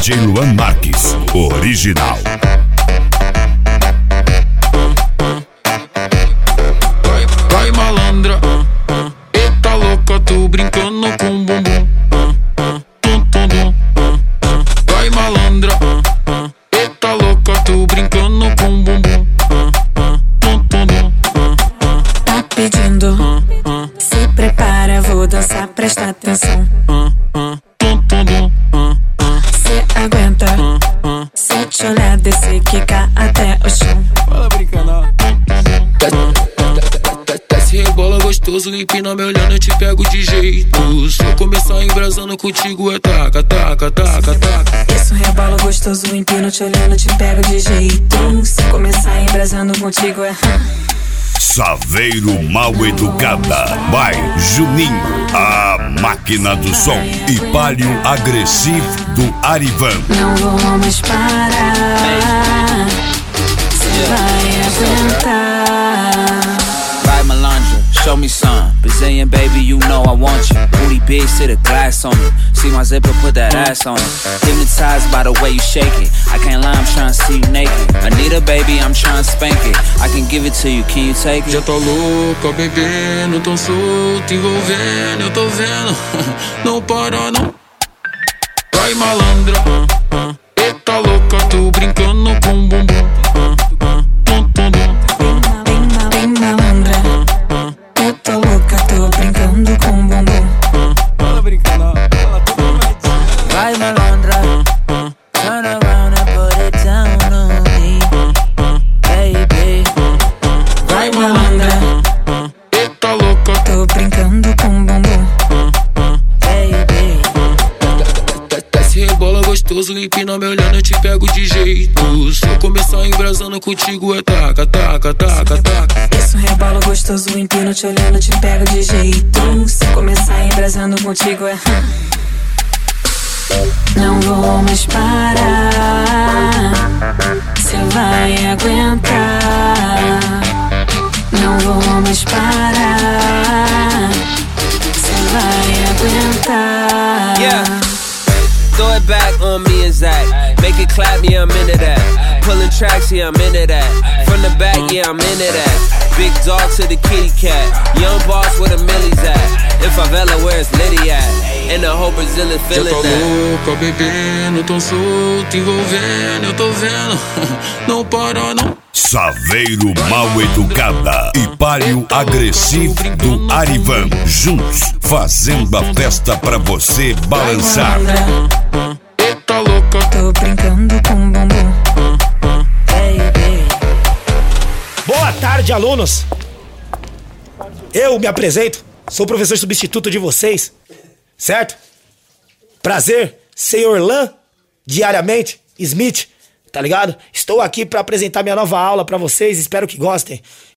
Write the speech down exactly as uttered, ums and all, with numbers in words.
D J Luan Marques, original. Vai, vai malandra, eita louca, tô brincando com bumbum. Tum, tum, tum. Vai malandra, eita louca, tô brincando com bumbum. Tum, tum, tum. Tá pedindo, se prepara, vou dançar, presta atenção. Cê aguenta, se eu te olhar, descer, quicar até o chão. Fala brincando. Desce, rebola gostoso, empina me olhando, eu te pego de jeito. Se eu começar embrasando contigo é taca, taca, taca, taca. Isso, rebola gostoso, empino, te olhando, te pego de jeito. Se começar embrasando contigo é... Saveiro Mal Educada, by Juninho, a máquina do som, e Palio Agressivo do Arivan. Não vou mais parar, cê vai aguentar. Vai malandra, show me some. Brazilian baby, you know I want you. Booty big, sit a glass on me. See my zipper, put that ass on it. Hypnotized by the way you shake it. I can't lie, I'm tryna see you naked. Anita baby, I'm tryna spank it. I can give it to you, can you take it? Já tá louca, bebendo, tão solto, envolvendo, eu tô vendo. Não para não. Vai malandra, eita louca, tô brincando com bumbum. Tum, tum, tum. Bem malandra, eu tô louca, tô brincando com bumbum. Fala brincando. Vai malandra, turn around and put it down on me, baby. Vai malandra, Eita louca, tô brincando com bumbum. Baby. desce, rebola gostoso, empina me olhando, eu te pego de jeito. Se eu começar embrasando contigo é taca, taca, taca, taca. Isso, rebola gostoso, empino, te olhando, te pego de jeito. Se começar embrasando contigo é... Não vou mais parar, cê vai aguentar. Não vou mais parar, cê vai aguentar. Yeah. Throw it back on me and Zach. Make it clap, yeah, I'm into that. Pulling tracks, yeah, I'm into that. From the back, yeah, I'm into that. Big dog to the kitty cat. Young boss where the millies at. In favela, where it's Liddy at. And the whole Brazilian Já feeling tá that. louca, bebendo, tão solto, envolvendo, eu tô vendo. Não para não. Saveiro Mal Educada e Palio Agressivo do Arivan, juntos fazendo a festa pra você balançar. Eita louca, Tô brincando com bumbum. Baby. Boa tarde, alunos. Eu me apresento, sou o professor substituto de vocês, certo? Prazer, senhor Lan, diariamente, Smith, tá ligado? Estou aqui pra apresentar minha nova aula pra vocês, espero que gostem.